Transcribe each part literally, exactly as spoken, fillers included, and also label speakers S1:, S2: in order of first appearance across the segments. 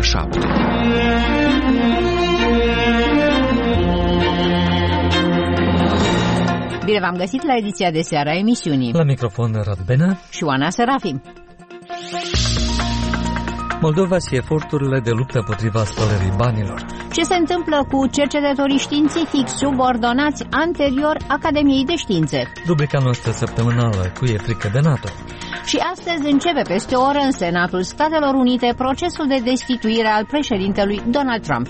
S1: șapte.
S2: Bine v-am găsit la ediția de seară a emisiunii.
S3: La microfon Radu Benea
S2: și Oana Serafim.
S3: Moldova și eforturile de luptă împotriva spălării banilor.
S2: Ce se întâmplă cu cercetătorii științifici subordonați anterior Academiei de Științe?
S3: Rubrica noastră săptămânală, cu e frică de NATO.
S2: Și astăzi începe peste o oră în Senatul Statelor Unite procesul de destituire al președintelui Donald Trump.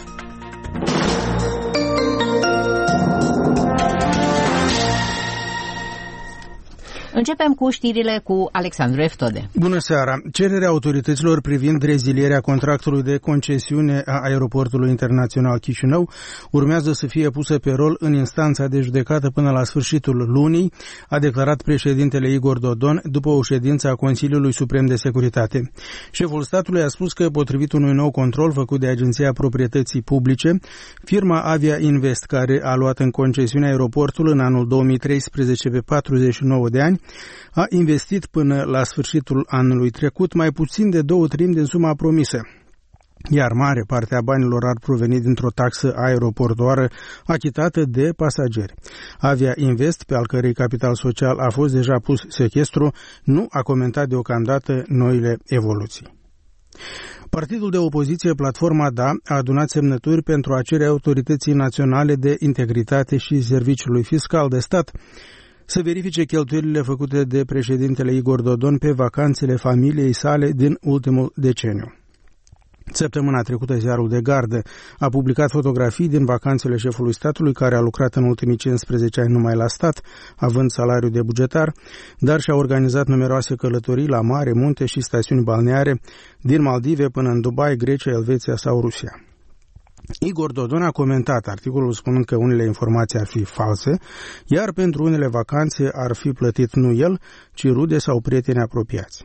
S2: Începem cu știrile cu Alexandru Eftode.
S4: Bună seara! Cererea autorităților privind rezilierea contractului de concesiune a aeroportului internațional Chișinău urmează să fie pusă pe rol în instanța de judecată până la sfârșitul lunii, a declarat președintele Igor Dodon după o ședință a Consiliului Suprem de Securitate. Șeful statului a spus că, potrivit unui nou control făcut de Agenția Proprietății Publice, firma Avia Invest, care a luat în concesiune aeroportul în anul două mii treisprezece pe patruzeci și nouă de ani, a investit până la sfârșitul anului trecut mai puțin de două treimi din suma promisă, iar mare parte a banilor ar proveni dintr-o taxă aeroportoară achitată de pasageri. Avia Invest, pe al cărei capital social a fost deja pus sechestru, nu a comentat deocamdată noile evoluții. Partidul de opoziție Platforma Da a adunat semnături pentru a cere Autorității Naționale de Integritate și Serviciului Fiscal de Stat să verifice cheltuielile făcute de președintele Igor Dodon pe vacanțele familiei sale din ultimul deceniu. Săptămâna trecută, ziarul de gardă a publicat fotografii din vacanțele șefului statului, care a lucrat în ultimii cincisprezece ani numai la stat, având salariu de bugetar, dar și-a organizat numeroase călătorii la mare, munte și stațiuni balneare, din Maldive până în Dubai, Grecia, Elveția sau Rusia. Igor Dodon a comentat articolul spunând că unele informații ar fi false, iar pentru unele vacanțe ar fi plătit nu el, ci rude sau prieteni apropiați.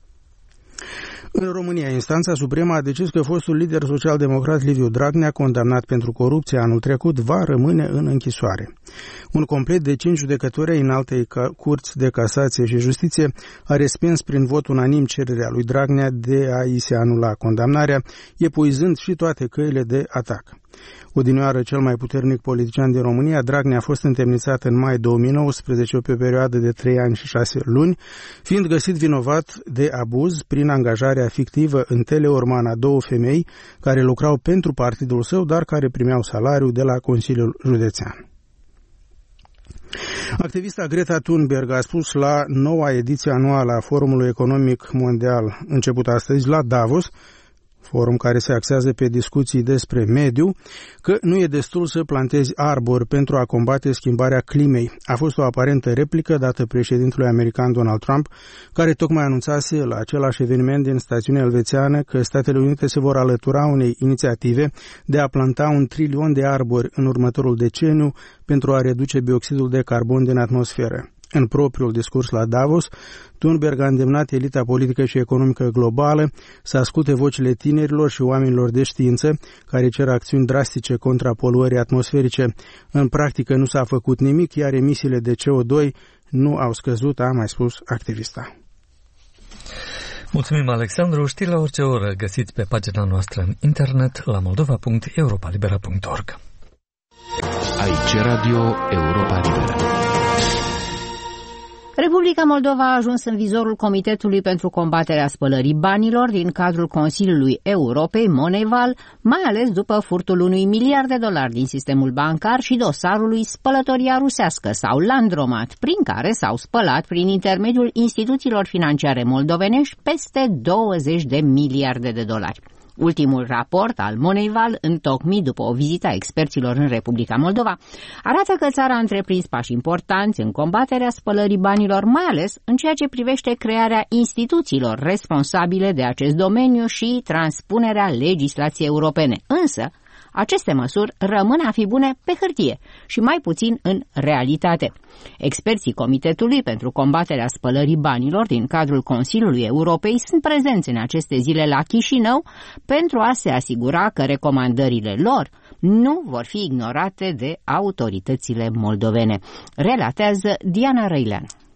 S4: În România, instanța supremă a decis că fostul lider social-democrat Liviu Dragnea, condamnat pentru corupție anul trecut, va rămâne în închisoare. Un complet de cinci judecători ai Înaltei Curți de Casație și Justiție a respins prin vot unanim cererea lui Dragnea de a i se anula condamnarea, epuizând și toate căile de atac. Odinioară cel mai puternic politician din România, Dragnea a fost întemnițat în mai două mii nouăsprezece pe o perioadă de trei ani și șase luni, fiind găsit vinovat de abuz prin angajarea fictivă în Teleorman a două femei care lucrau pentru partidul său, dar care primeau salariu de la Consiliul Județean. Activista Greta Thunberg a spus la noua ediție anuală a Forumului Economic Mondial, început astăzi la Davos, forum care se axează pe discuții despre mediu, că nu e destul să plantezi arbori pentru a combate schimbarea climei. A fost o aparentă replică dată președintelui american Donald Trump, care tocmai anunțase la același eveniment din stațiunea elvețiană că Statele Unite se vor alătura unei inițiative de a planta un trilion de arbori în următorul deceniu pentru a reduce dioxidul de carbon din atmosferă. În propriul discurs la Davos, Thunberg a îndemnat elita politică și economică globală să asculte vocile tinerilor și oamenilor de știință care cer acțiuni drastice contra poluării atmosferice. În practică nu s-a făcut nimic, iar emisiile de C O doi nu au scăzut, a mai spus activista.
S3: Mulțumim, Alexandru. Știri la orice oră găsiți pe pagina noastră în internet la moldova punct europa libera punct org.
S1: Aici Radio Europa Liberă.
S2: Republica Moldova a ajuns în vizorul Comitetului pentru combaterea spălării banilor din cadrul Consiliului Europei, Moneyval, mai ales după furtul unui miliard de dolari din sistemul bancar și dosarului spălătoria rusească sau Landromat, prin care s-au spălat prin intermediul instituțiilor financiare moldovenești peste douăzeci de miliarde de dolari. Ultimul raport al Moneyval, întocmit după o vizită a experților în Republica Moldova, arată că țara a întreprins pași importanți în combaterea spălării banilor, mai ales în ceea ce privește crearea instituțiilor responsabile de acest domeniu și transpunerea legislației europene. Însă, aceste măsuri rămân a fi bune pe hârtie și mai puțin în realitate. Experții Comitetului pentru combaterea spălării banilor din cadrul Consiliului Europei sunt prezenți în aceste zile la Chișinău pentru a se asigura că recomandările lor nu vor fi ignorate de autoritățile moldovene. Relatează Diana Răilean.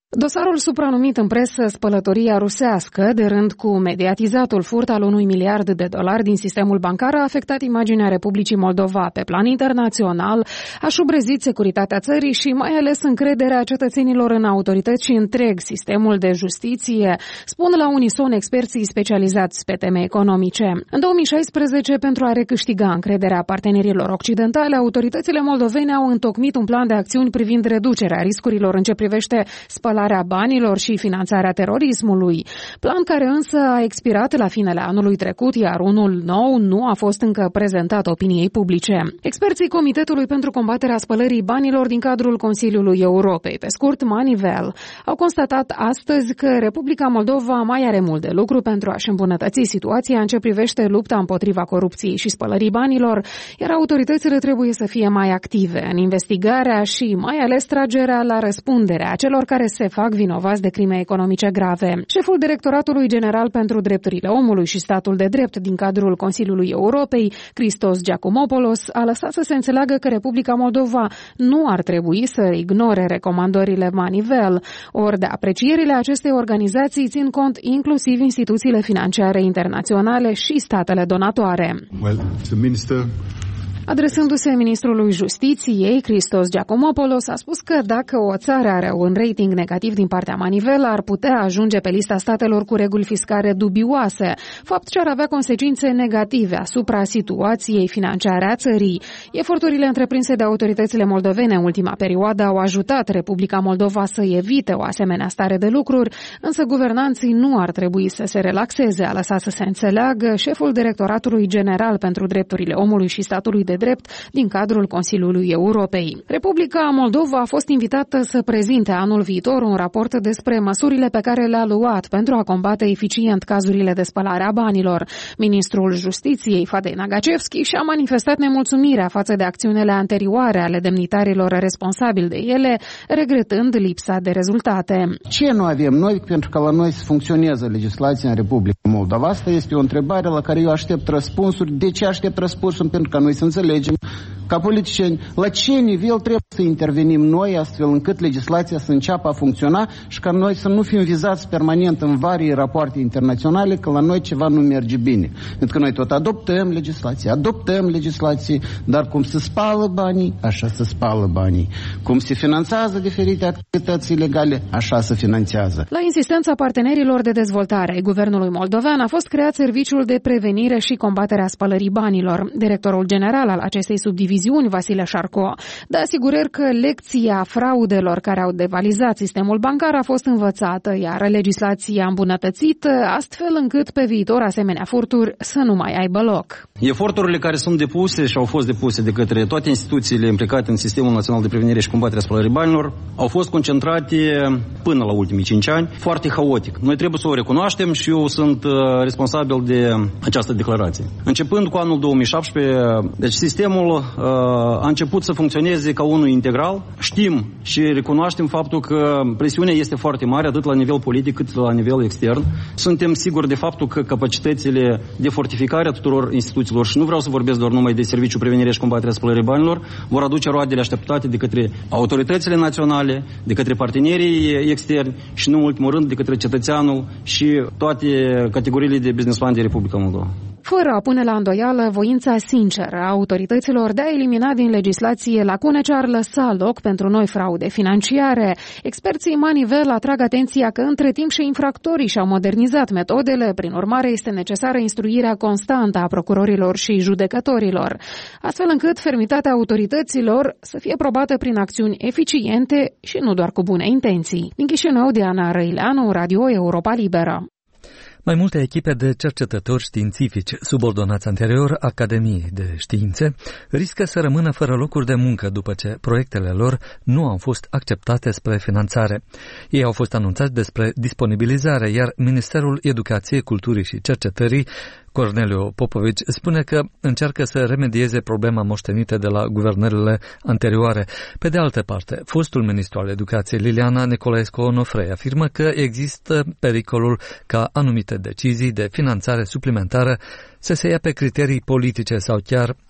S5: Dosarul supranumit în presă spălătoria rusească, de rând cu mediatizatul furt al unui miliard de dolari din sistemul bancar, a afectat imaginea Republicii Moldova pe plan internațional, a șubrezit securitatea țării și mai ales încrederea cetățenilor în autorități și întreg sistemul de justiție, spun la unison experții specializați pe teme economice. În două mii șaisprezece, pentru a recâștiga încrederea partenerilor occidentale, autoritățile moldovene au întocmit un plan de acțiuni privind reducerea riscurilor în ce privește spălarea banilor și finanțarea terorismului, plan care însă a expirat la finele anului trecut, iar unul nou nu a fost încă prezentat opiniei publice. Experții Comitetului pentru combaterea spălării banilor din cadrul Consiliului Europei, pe scurt Manivel, au constatat astăzi că Republica Moldova mai are mult de lucru pentru a-și îmbunătăți situația în ce privește lupta împotriva corupției și spălării banilor, iar autoritățile trebuie să fie mai active în investigarea și mai ales tragerea la răspundere a celor care se fac vinovați de crime economice grave. Șeful Directoratului General pentru Drepturile Omului și Statul de Drept din cadrul Consiliului Europei, Christos Giacomopoulos, a lăsat să se înțeleagă că Republica Moldova nu ar trebui să ignore recomandările Manivel, ori de aprecierile acestei organizații țin cont inclusiv instituțiile financiare internaționale și statele donatoare.
S6: Well, the minister...
S5: Adresându-se ministrului Justiției, Christos Giacomopoulos a spus că dacă o țară are un rating negativ din partea Manivel, ar putea ajunge pe lista statelor cu reguli fiscale dubioase, fapt ce ar avea consecințe negative asupra situației financiare a țării. Eforturile întreprinse de autoritățile moldovene în ultima perioadă au ajutat Republica Moldova să evite o asemenea stare de lucruri, însă guvernanții nu ar trebui să se relaxeze, a lăsat să se înțeleagă șeful Directoratului General pentru Drepturile Omului și Statului de Drept din cadrul Consiliului Europei. Republica Moldova a fost invitată să prezinte anul viitor un raport despre măsurile pe care le-a luat pentru a combate eficient cazurile de spălare a banilor. Ministrul Justiției, Fadei Nagacevski, și-a manifestat nemulțumirea față de acțiunile anterioare ale demnitarilor responsabili de ele, regretând lipsa de rezultate.
S7: Ce nu avem noi pentru că la noi să funcționeze legislația în Republica Moldova? Asta este o întrebare la care eu aștept răspunsuri. De ce aștept răspunsuri? Pentru că noi să înțelegem ca politicieni la ce nivel trebuie să intervenim noi astfel încât legislația să înceapă a funcționa și ca noi să nu fim vizați permanent în varii rapoarte internaționale că la noi ceva nu merge bine. Pentru că noi tot adoptăm legislație, adoptăm legislație, dar cum se spală banii, așa se spală banii. Cum se finanțează diferite activități ilegale, așa se finanțează.
S5: La insistența partenerilor de dezvoltare ai guvernului moldovean a fost creat Serviciul de Prevenire și Combaterea Spălării Banilor. Directorul general al acestei subdiviziuni, Vasile Șarco, dă asigurări că lecția fraudelor care au devalizat sistemul bancar a fost învățată, iar legislația îmbunătățită, astfel încât pe viitor asemenea furturi să nu mai aibă loc.
S8: Eforturile care sunt depuse și au fost depuse de către toate instituțiile implicate în Sistemul Național de Prevenire și Combaterea Spălării Banilor au fost concentrate până la ultimii cinci ani, foarte haotic. Noi trebuie să o recunoaștem și eu sunt responsabil de această declarație. Începând cu anul două mii șaptesprezece, deci sistemul uh, a început să funcționeze ca unul integral. Știm și recunoaștem faptul că presiunea este foarte mare, atât la nivel politic cât la nivel extern. Suntem siguri de faptul că capacitățile de fortificare a tuturor instituțiilor, și nu vreau să vorbesc doar numai de Serviciul Prevenire și Combaterea Spălării Banilor, vor aduce roadele așteptate de către autoritățile naționale, de către partenerii externi și, nu în ultimul rând, de către cetățeanul și toate categoriile de businessman de Republica Moldova.
S5: Fără a pune la îndoială voința sinceră a autorităților de a elimina din legislație lacune ce ar lăsa loc pentru noi fraude financiare, experții Manivel atrag atenția că între timp și infractorii și-au modernizat metodele, prin urmare este necesară instruirea constantă a procurorilor și judecătorilor, astfel încât fermitatea autorităților să fie probată prin acțiuni eficiente și nu doar cu bune intenții. Din Chișinău, Diana Răileanu, Radio Europa Liberă.
S3: Mai multe echipe de cercetători științifici subordonați anterior Academiei de Științe riscă să rămână fără locuri de muncă după ce proiectele lor nu au fost acceptate spre finanțare. Ei au fost anunțați despre disponibilizare, iar Ministerul Educației, Culturii și Cercetării, Corneliu Popovici, spune că încearcă să remedieze problema moștenită de la guvernările anterioare. Pe de altă parte, fostul ministru al Educației, Liliana Nicolaescu-Onofrei, afirmă că există pericolul ca anumite decizii de finanțare suplimentară să se ia pe criterii politice sau chiar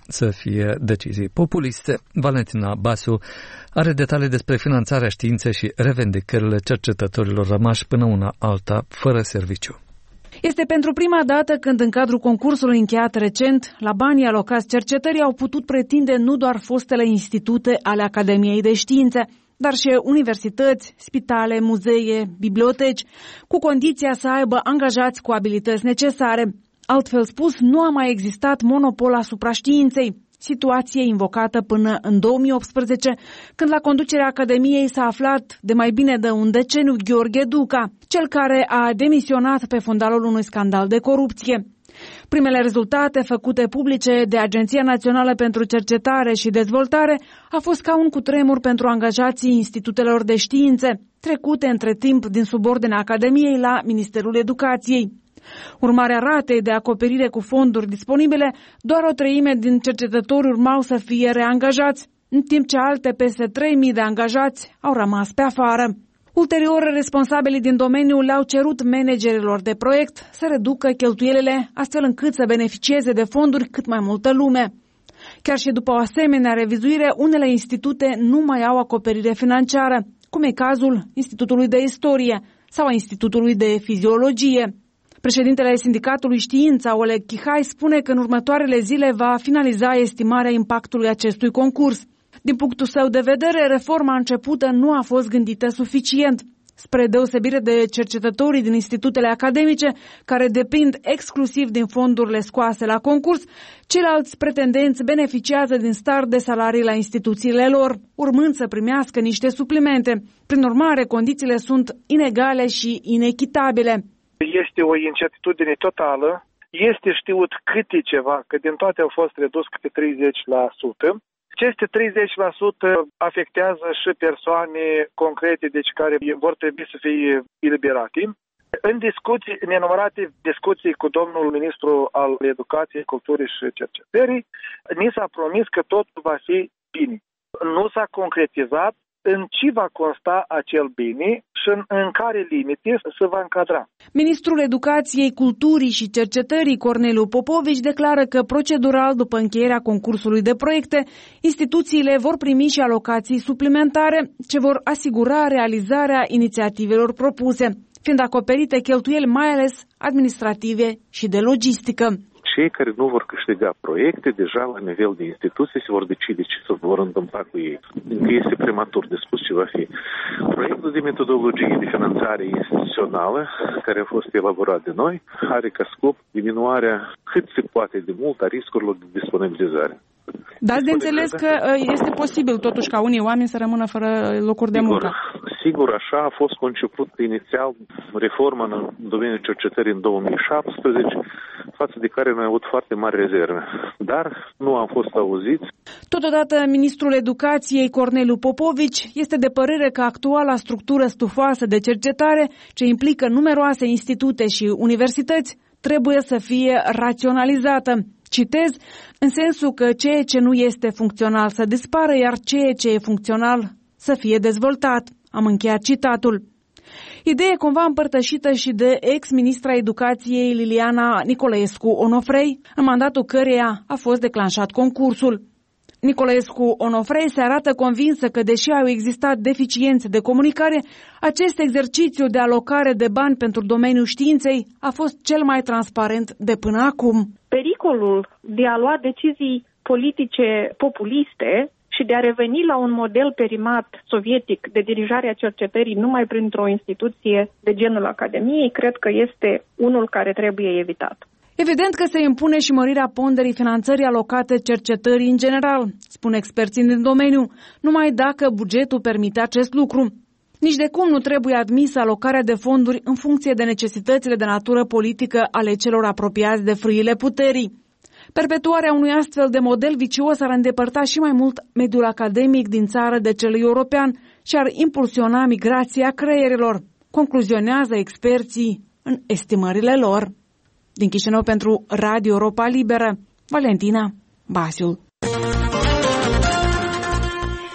S3: să fie decizii populiste. Valentina Basiu are detalii despre finanțarea științei și revendicările cercetătorilor rămași până una alta fără serviciu.
S5: Este pentru prima dată când în cadrul concursului încheiat recent, la banii alocați cercetării au putut pretinde nu doar fostele institute ale Academiei de Științe, dar și universități, spitale, muzee, biblioteci, cu condiția să aibă angajați cu abilități necesare. Altfel spus, nu a mai existat monopol asupra științei, situație invocată până în două mii optsprezece, când la conducerea Academiei s-a aflat de mai bine de un deceniu Gheorghe Duca, cel care a demisionat pe fundalul unui scandal de corupție. Primele rezultate făcute publice de Agenția Națională pentru Cercetare și Dezvoltare a fost ca un cutremur pentru angajații institutelor de științe, trecute între timp din subordinea Academiei la Ministerul Educației. Urmarea ratei de acoperire cu fonduri disponibile, doar o treime din cercetători urmau să fie reangajați, în timp ce alte peste trei mii de angajați au rămas pe afară. Ulterior, responsabilii din domeniu le-au cerut managerilor de proiect să reducă cheltuielile astfel încât să beneficieze de fonduri cât mai multă lume. Chiar și după o asemenea revizuire, unele institute nu mai au acoperire financiară, cum e cazul Institutului de Istorie sau a Institutului de Fiziologie. Președintele Sindicatului Știința, Oleg Chihai, spune că în următoarele zile va finaliza estimarea impactului acestui concurs. Din punctul său de vedere, reforma începută nu a fost gândită suficient. Spre deosebire de cercetătorii din institutele academice, care depind exclusiv din fondurile scoase la concurs, ceilalți pretendenți beneficiază din start de salarii la instituțiile lor, urmând să primească niște suplimente. Prin urmare, condițiile sunt inegale și inechitabile.
S6: Este o incertitudine totală. Este știut câte ceva, că din toate au fost redus câte treizeci la sută. Aceste treizeci la sută afectează și persoane concrete, deci care vor trebui să fie eliberate. În discuții, nenumărate discuții cu domnul ministru al Educației, Culturii și Cercetării, ni s-a promis că totul va fi bine. Nu s-a concretizat în ce va consta acel bine și în, în care limite se va încadra.
S5: Ministrul Educației, Culturii și Cercetării, Corneliu Popovici, declară că procedural, după încheierea concursului de proiecte, instituțiile vor primi și alocații suplimentare ce vor asigura realizarea inițiativelor propuse, fiind acoperite cheltuieli mai ales administrative și de logistică.
S9: Cei care nu vor câștiga proiecte, deja la nivel de instituție se vor decide ce se vor întâmpla cu ei. Încă este prematur de spus ce va fi. Proiectul de metodologie de finanțare instituțională, care a fost elaborat de noi, are ca scop diminuarea cât se poate de mult a riscurilor de disponibilizare.
S5: Dar de înțeles că este posibil totuși ca unii oameni să rămână fără locuri de muncă.
S9: Sigur, așa a fost conceput inițial reforma în domeniul cercetării în două mii șaptesprezece, față de care noi am avut foarte mari rezerve. Dar nu am fost auziți.
S5: Totodată, ministrul Educației, Corneliu Popovici, este de părere că actuala structură stufoasă de cercetare, ce implică numeroase institute și universități, trebuie să fie raționalizată. Citez, în sensul că ceea ce nu este funcțional să dispară, iar ceea ce e funcțional să fie dezvoltat. Am încheiat citatul. Idee cumva împărtășită și de ex-ministra Educației Liliana Nicolaescu Onofrei, în mandatul căreia a fost declanșat concursul. Nicolaescu Onofrei se arată convinsă că, deși au existat deficiențe de comunicare, acest exercițiu de alocare de bani pentru domeniul științei a fost cel mai transparent de până acum.
S10: Pericolul de a lua decizii politice populiste și de a reveni la un model perimat sovietic de dirijare a cercetării numai printr-o instituție de genul Academiei, cred că este unul care trebuie evitat.
S5: Evident că se impune și mărirea ponderii finanțării alocate cercetării în general, spun experții din domeniu, numai dacă bugetul permite acest lucru. Nici de cum nu trebuie admisă alocarea de fonduri în funcție de necesitățile de natură politică ale celor apropiați de frâiile puterii. Perpetuarea unui astfel de model vicios ar îndepărta și mai mult mediul academic din țară de cel european și ar impulsiona migrația creierilor, concluzionează experții în estimările lor. Din Chișinău pentru Radio Europa Liberă, Valentina Basiul. Este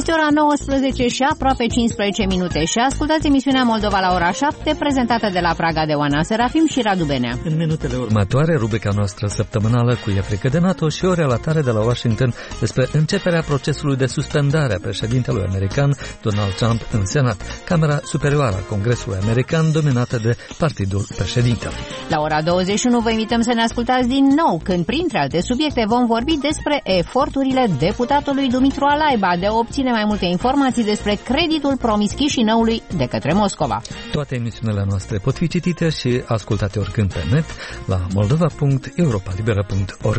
S2: Este ora nouăsprezece și aproape cincisprezece minute și ascultați emisiunea Moldova la ora șapte, prezentată de la Praga de Oana Serafim și Radu Benea.
S3: În minutele următoare, rubrica noastră săptămânală cu E frică de NATO și o relatare de la Washington despre începerea procesului de suspendare a președintelui american Donald Trump în Senat, Camera Superioară a Congresului American, dominată de Partidul Președintelui.
S2: La ora douăzeci și unu vă invităm să ne ascultați din nou, când printre alte subiecte vom vorbi despre eforturile deputatului Dumitru Alaiba de a obține mai multe informații despre creditul promis Chișinăului de către Moscova.
S3: Toate emisiunile noastre pot fi citite și ascultate oricând pe net la moldova punct europa libera punct org.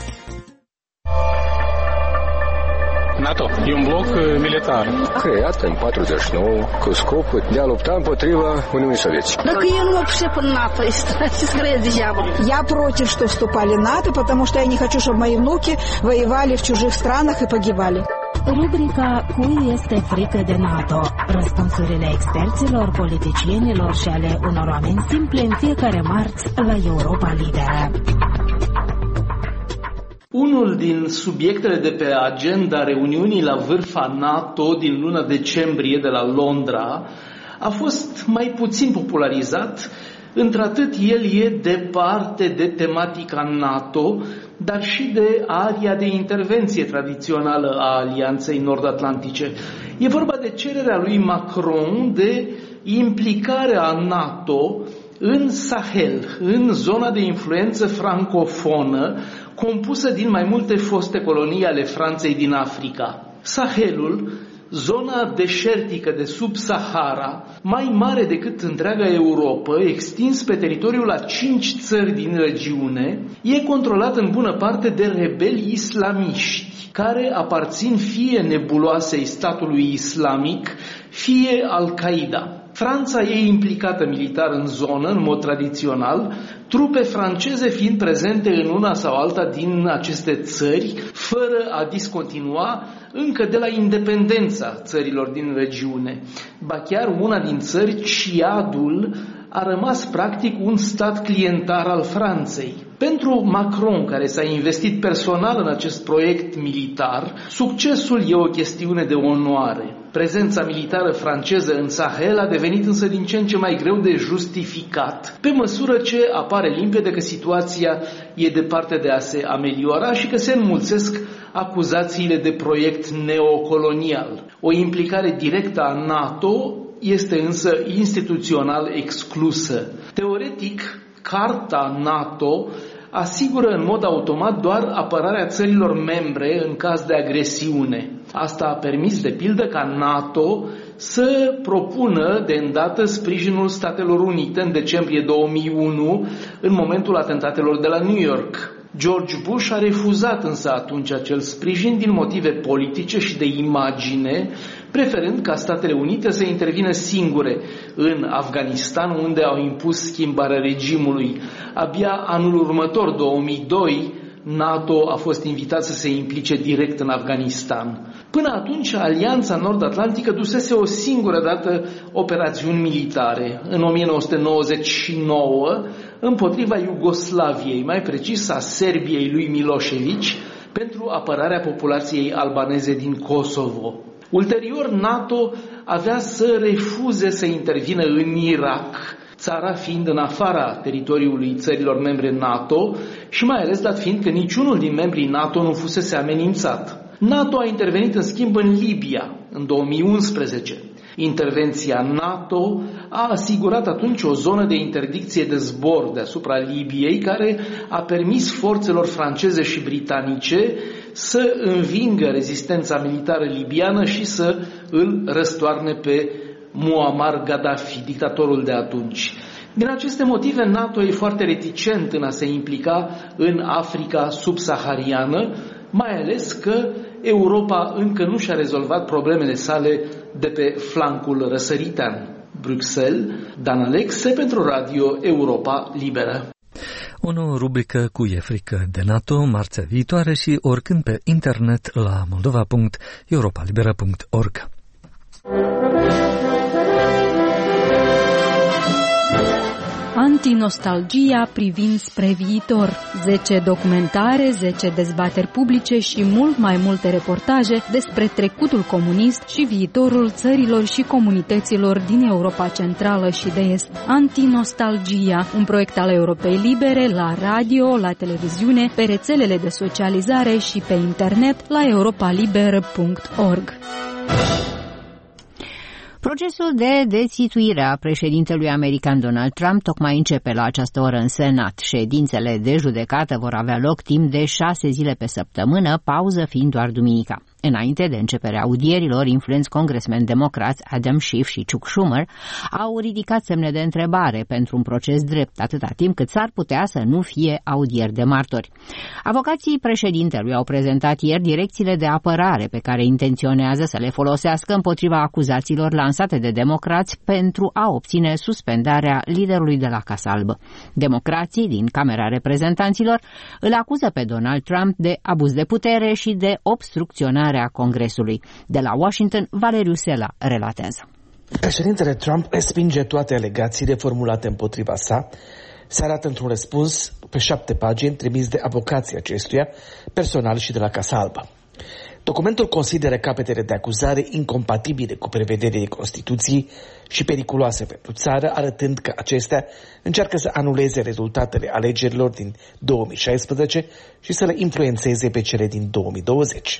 S11: NATO e un bloc militar
S12: creat în patruzeci și nouă cu scopul de a lupta împotriva Uniunii Sovietice.
S13: Dacă el nu обшип НАТО, ce скрыть дьявол. Я против, что вступали в НАТО, потому что я не хочу, чтобы мои внуки воевали в чужих странах и погибали.
S14: Rubrica Cui este frică de NATO? Răspunsurile experților, politicienilor și ale unor oameni simple în fiecare marți la Europa Liberă.
S15: Unul din subiectele de pe agenda reuniunii la vârf a NATO din luna decembrie de la Londra a fost mai puțin popularizat, într-atât el e departe de tematica NATO, dar și de aria de intervenție tradițională a Alianței Nord-Atlantice. E vorba de cererea lui Macron de implicarea NATO în Sahel, în zona de influență francofonă, compusă din mai multe foste colonii ale Franței din Africa. Sahelul, zona deșertică de sub Sahara, mai mare decât întreaga Europa, extins pe teritoriul a cinci țări din regiune, e controlat în bună parte de rebeli islamiști, care aparțin fie nebuloasei statului islamic, fie Al-Qaeda. Franța e implicată militar în zonă, în mod tradițional, trupe franceze fiind prezente în una sau alta din aceste țări, fără a discontinua încă de la independența țărilor din regiune. Ba chiar una din țări, Ciadul, a rămas practic un stat clientar al Franței. Pentru Macron, care s-a investit personal în acest proiect militar, succesul e o chestiune de onoare. Prezența militară franceză în Sahel a devenit însă din ce în ce mai greu de justificat, pe măsură ce apare limpede că situația e departe de a se ameliora și că se înmulțesc acuzațiile de proiect neocolonial. O implicare directă a NATO este însă instituțional exclusă. Teoretic, Carta NATO asigură în mod automat doar apărarea țărilor membre în caz de agresiune. Asta a permis, de pildă, ca NATO să propună de îndată sprijinul Statelor Unite în decembrie două mii unu, în momentul atentatelor de la New York. George Bush a refuzat însă atunci acel sprijin din motive politice și de imagine, preferând ca Statele Unite să intervină singure în Afganistan, unde au impus schimbarea regimului. Abia anul următor, două mii doi, NATO a fost invitat să se implice direct în Afganistan. Până atunci, Alianța Nord-Atlantică dusese o singură dată operațiuni militare, în o mie nouă sute nouăzeci și nouă, împotriva Iugoslaviei, mai precis a Serbiei lui Milosevic, pentru apărarea populației albaneze din Kosovo. Ulterior, NATO avea să refuze să intervină în Irak, țara fiind în afara teritoriului țărilor membre NATO și mai ales dat fiind că niciunul din membrii NATO nu fusese amenințat. NATO a intervenit în schimb în Libia în două mii unsprezece. Intervenția NATO a asigurat atunci o zonă de interdicție de zbor deasupra Libiei, care a permis forțelor franceze și britanice să învingă rezistența militară libiană și să îl răstoarne pe Muammar Gaddafi, dictatorul de atunci. Din aceste motive, NATO e foarte reticent în a se implica în Africa subsahariană, mai ales că Europa încă nu și-a rezolvat problemele sale de pe flancul răsăritean. Bruxelles, Dan Alexe pentru Radio Europa Liberă.
S3: O nouă rubrică cu E frică de NATO, marțea viitoare și oricând pe internet la moldova punct europa libera punct org.
S16: Antinostalgia privind spre viitor. zece documentare, zece dezbateri publice și mult mai multe reportaje despre trecutul comunist și viitorul țărilor și comunităților din Europa Centrală și de Est. Antinostalgia, un proiect al Europei Libere, la radio, la televiziune, pe rețelele de socializare și pe internet la europaliber punct org.
S2: Procesul de destituire a președintelui american Donald Trump tocmai începe la această oră în Senat. Ședințele de judecată vor avea loc timp de șase zile pe săptămână, pauză fiind doar duminica. Înainte de începerea audierilor, influenți congresmeni democrați Adam Schiff și Chuck Schumer au ridicat semne de întrebare pentru un proces drept, atâta timp cât s-ar putea să nu fie audieri de martori. Avocații președintelui au prezentat ieri direcțiile de apărare pe care intenționează să le folosească împotriva acuzațiilor lansate de democrați pentru a obține suspendarea liderului de la Casa Albă. Democrații din Camera Reprezentanților îl acuză pe Donald Trump de abuz de putere și de obstrucționare a Congresului. De la Washington, Valeriu Sela relatează.
S17: Președintele Trump respinge toate alegațiile formulate împotriva sa. Se arată într-un răspuns pe șapte pagini trimis de avocații acestuia, personal și de la Casa Albă. Documentul consideră capetele de acuzare incompatibile cu prevederile Constituției și periculoase pentru țară, arătând că acestea încearcă să anuleze rezultatele alegerilor din două mii șaisprezece și să le influențeze pe cele din două mii douăzeci.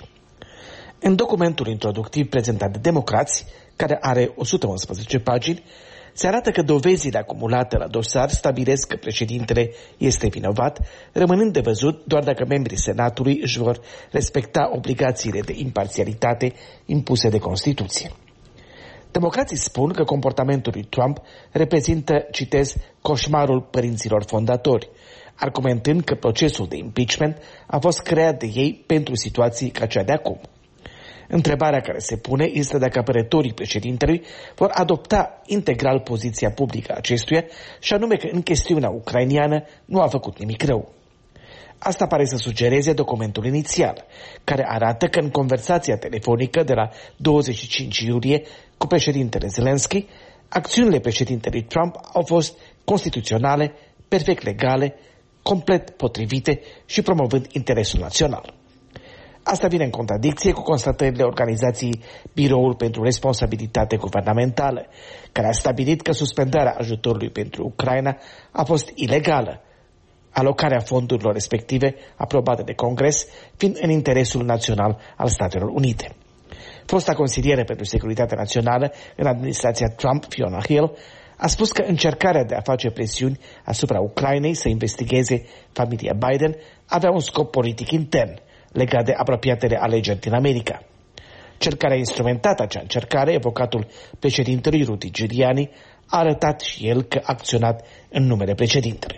S17: În documentul introductiv prezentat de democrați, care are o sută unsprezece pagini, se arată că dovezile acumulate la dosar stabilesc că președintele este vinovat, rămânând de văzut doar dacă membrii Senatului își vor respecta obligațiile de imparțialitate impuse de Constituție. Democrații spun că comportamentul lui Trump reprezintă, citez, coșmarul părinților fondatori, argumentând că procesul de impeachment a fost creat de ei pentru situații ca cea de acum. Întrebarea care se pune este dacă apărătorii președintelui vor adopta integral poziția publică a acestuia, și anume că în chestiunea ucrainiană nu a făcut nimic rău. Asta pare să sugereze documentul inițial, care arată că în conversația telefonică de la douăzeci și cinci iulie cu președintele Zelensky, acțiunile președintelui Trump au fost constituționale, perfect legale, complet potrivite și promovând interesul național. Asta vine în contradicție cu constatările organizației Biroul pentru Responsabilitate Guvernamentală, care a stabilit că suspendarea ajutorului pentru Ucraina a fost ilegală, alocarea fondurilor respective aprobate de Congres fiind în interesul național al Statelor Unite. Fosta consilieră pentru securitatea națională în administrația Trump, Fiona Hill, a spus că încercarea de a face presiuni asupra Ucrainei să investigheze familia Biden avea un scop politic intern, legat de apropiatele alegeri din America. Cel care a instrumentat acea încercare, avocatul președintelui Rudy Giuliani, a arătat și el că a acționat în numele președintelui.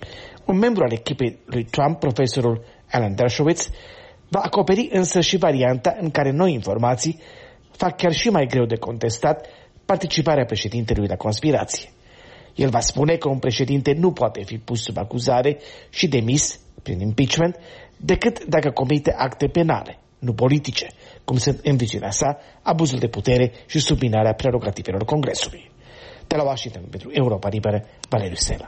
S17: Un membru al echipei lui Trump, profesorul Alan Dershowitz, va acoperi însă și varianta în care noi informații fac chiar și mai greu de contestat participarea președintelui la conspirație. El va spune că un președinte nu poate fi pus sub acuzare și demis prin impeachment decât dacă comite acte penale, nu politice, cum sunt în viziunea sa abuzul de putere și subminarea prerogativelor Congresului. De la Washington pentru Europa Liberă, Valeriu Sela.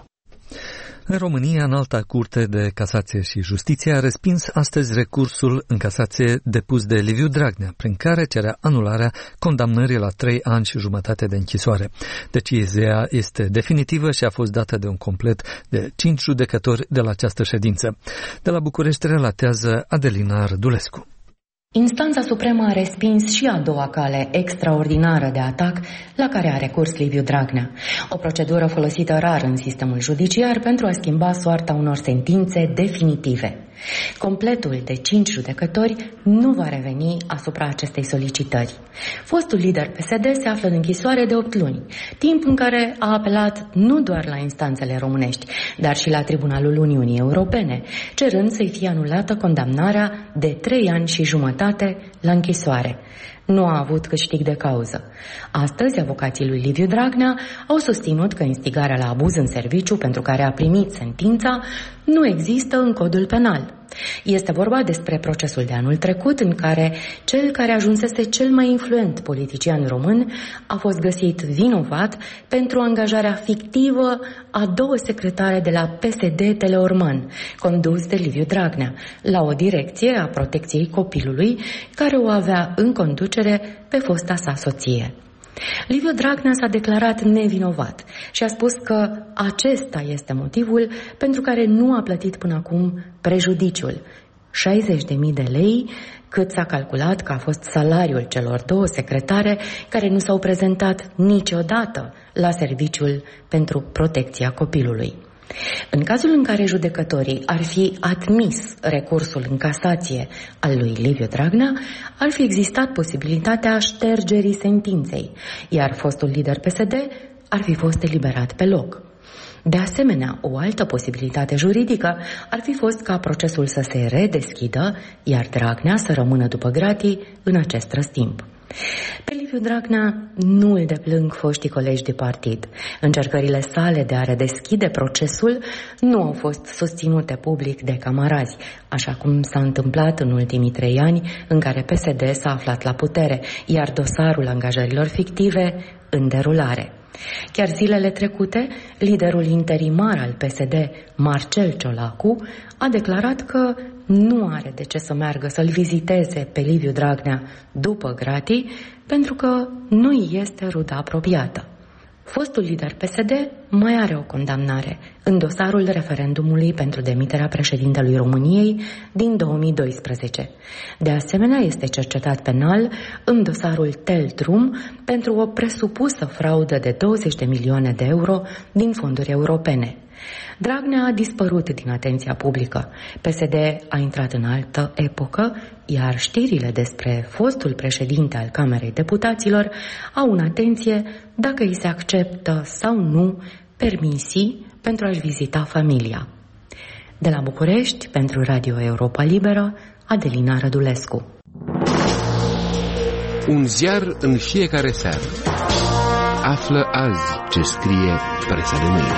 S3: În România, Înalta Curte de Casație și Justiție a respins astăzi recursul în casație depus de Liviu Dragnea, prin care cerea anularea condamnării la trei ani și jumătate de închisoare. Decizia este definitivă și a fost dată de un complet de cinci judecători de la această ședință. De la București relatează Adelina Rădulescu.
S18: Instanța Supremă a respins și a doua cale extraordinară de atac la care a recurs Liviu Dragnea. O procedură folosită rar în sistemul judiciar pentru a schimba soarta unor sentințe definitive. Completul de cinci judecători nu va reveni asupra acestei solicitări. Fostul lider P S D se află în închisoare de opt luni, timp în care a apelat nu doar la instanțele românești, dar și la Tribunalul Uniunii Europene, cerând să-i fie anulată condamnarea de trei ani și jumătate la închisoare. Nu a avut câștig de cauză. Astăzi, avocații lui Liviu Dragnea au susținut că instigarea la abuz în serviciu pentru care a primit sentința nu există în codul penal. Este vorba despre procesul de anul trecut în care cel care ajunsese cel mai influent politician român a fost găsit vinovat pentru angajarea fictivă a două secretare de la P S D Teleorman, condus de Liviu Dragnea, la o direcție a protecției copilului care o avea în conducere pe fosta sa soție. Liviu Dragnea s-a declarat nevinovat și a spus că acesta este motivul pentru care nu a plătit până acum prejudiciul, șaizeci de mii de lei, cât s-a calculat că a fost salariul celor două secretare care nu s-au prezentat niciodată la serviciul pentru protecția copilului. În cazul în care judecătorii ar fi admis recursul în casație al lui Liviu Dragnea, ar fi existat posibilitatea ștergerii sentinței, iar fostul lider P S D ar fi fost eliberat pe loc. De asemenea, o altă posibilitate juridică ar fi fost ca procesul să se redeschidă, iar Dragnea să rămână după gratii în acest răstimp. Pe Liviu Dragnea nu îl deplâng foștii colegi de partid. Încercările sale de a redeschide procesul nu au fost susținute public de camarazi, așa cum s-a întâmplat în ultimii trei ani în care P S D s-a aflat la putere, iar dosarul angajărilor fictive în derulare. Chiar zilele trecute, liderul interimar al P S D, Marcel Ciolacu, a declarat că nu are de ce să meargă să-l viziteze pe Liviu Dragnea după gratii, pentru că nu este rudă apropiată. Fostul lider P S D mai are o condamnare în dosarul referendumului pentru demiterea președintelui României din două mii doisprezece. De asemenea, este cercetat penal în dosarul Teltrum pentru o presupusă fraudă de douăzeci de milioane de euro din fonduri europene. Dragnea a dispărut din atenția publică. P S D a intrat în altă epocă, iar știrile despre fostul președinte al Camerei Deputaților au în atenție dacă îi se acceptă sau nu permisii pentru a-și vizita familia. De la București, pentru Radio Europa Liberă, Adelina Rădulescu.
S1: Un ziar în fiecare seară. Află azi ce scrie presa de mâine.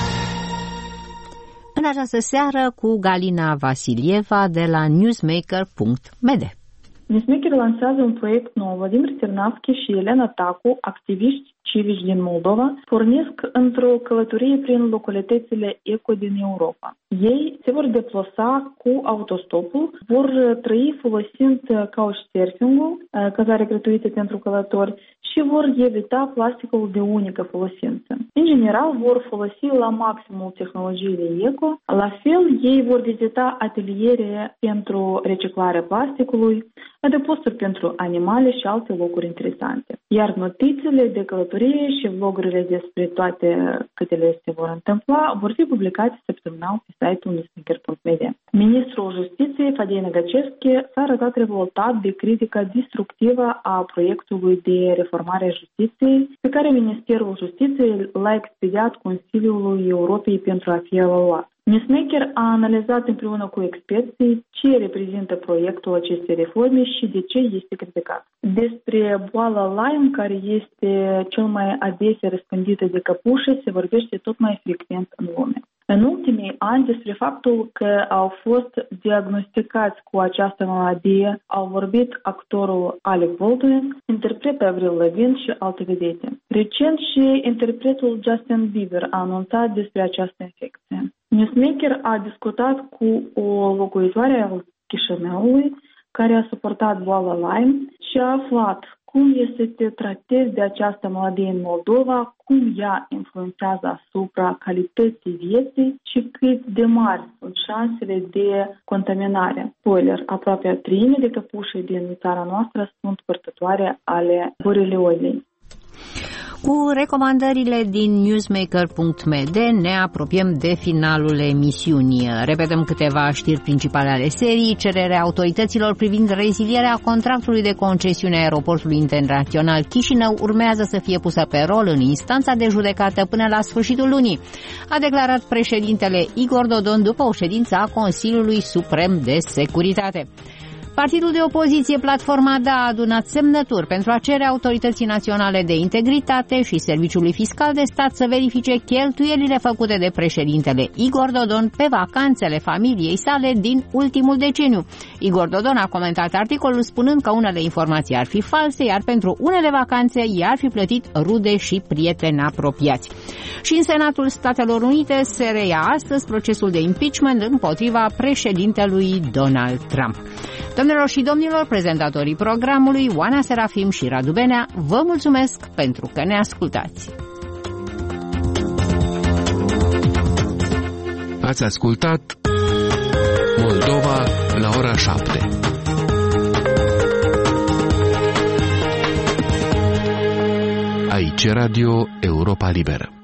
S2: În această seară cu Galina Vasilieva de la newsmaker punct m d.
S10: Newsmaker lansează un proiect nou. Vladimir Ternavski și Elena Tacu, activiști civici din Moldova, pornesc într-o călătorie prin localitățile eco din Europa. Ei se vor deplasa cu autostopul, vor trăi folosind couchsurfing-ul, cazare gratuită pentru călători, și vor evita plasticul de unică folosință. În general, vor folosi la maximul tehnologiile eco. La fel, ei vor vizita ateliere pentru reciclarea plasticului, adăposturi pentru animale și alte locuri interesante. Iar notițele de călătorie și vlogurile despre toate câtele se vor întâmpla vor fi publicate săptămânal pe site-ul newsmaker punct m d. Ministrul Justiției, Fadei Năgăcescu, s-a arătat revoltat de critica destructivă a proiectului de reformare a justiției, pe care Ministerul Justiției l-a expediat Consiliului Europei pentru a fi evaluat. Newsmaker a analizat împreună cu experții ce reprezintă proiectul acestei reforme și de ce este criticat. Despre boala Lyme, care este cel mai adesea răspândită de căpușe, se vorbește tot mai frecvent în lume. În ultimii ani, despre faptul că au fost diagnosticați cu această maladie, au vorbit actorul Alec Baldwin, interpretul Avril Lavigne și alte vedete. Recent și interpretul Justin Bieber a anunțat despre această infecție. Newsmaker a discutat cu o locuitoare a Chișinăului care a suportat boala Lyme și a aflat cum este să te tratezi de această maladie în Moldova, cum ea influențează asupra calității vieții și cât de mari sunt șansele de contaminare. Spoiler, aproape a treime de căpușe din țara noastră sunt purtătoare ale boreliozei.
S2: Cu recomandările din newsmaker punct m d ne apropiem de finalul emisiunii. Repetăm câteva știri principale ale serii. Cererea autorităților privind rezilierea contractului de concesiune a aeroportului internațional Chișinău urmează să fie pusă pe rol în instanța de judecată până la sfârșitul lunii, a declarat președintele Igor Dodon după o ședință a Consiliului Suprem de Securitate. Partidul de opoziție Platforma Da a adunat semnături pentru a cere Autorității Naționale de Integritate și Serviciului Fiscal de Stat să verifice cheltuielile făcute de președintele Igor Dodon pe vacanțele familiei sale din ultimul deceniu. Igor Dodon a comentat articolul spunând că unele informații ar fi false, iar pentru unele vacanțe i-ar fi plătit rude și prieteni apropiați. Și în Senatul Statelor Unite se reia astăzi procesul de impeachment împotriva președintelui Donald Trump. Domnilor și domnilor, prezentatorii programului Oana Serafim și Radu Benea, vă mulțumesc pentru că ne ascultați.
S1: Ați ascultat Moldova la ora șapte. Aici Radio Europa Liberă.